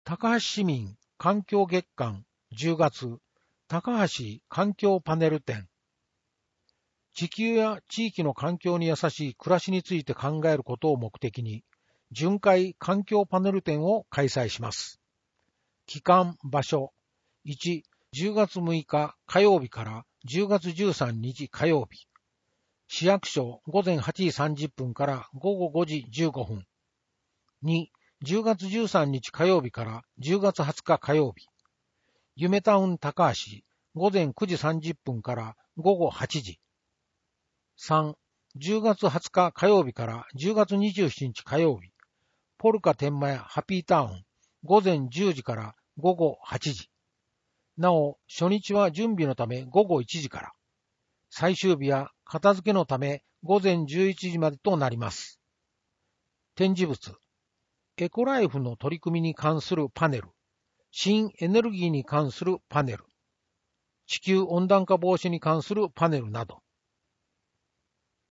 高橋市民環境月間10月高橋環境パネル展。地球や地域の環境に優しい暮らしについて考えることを目的に巡回環境パネル展を開催します。期間・場所1、10月6日火曜日から10月13日火曜日。市役所午前8時30分から午後5時15分。2、10月13日火曜日から10月20日火曜日。夢タウン高橋午前9時30分から午後8時。3、10月20日火曜日から10月27日火曜日。ポルカ天満屋ハピータウン午前10時から午後8時。なお、初日は準備のため午後1時から。最終日は片付けのため午前11時までとなります。展示物。エコライフの取り組みに関するパネル。新エネルギーに関するパネル。地球温暖化防止に関するパネルなど。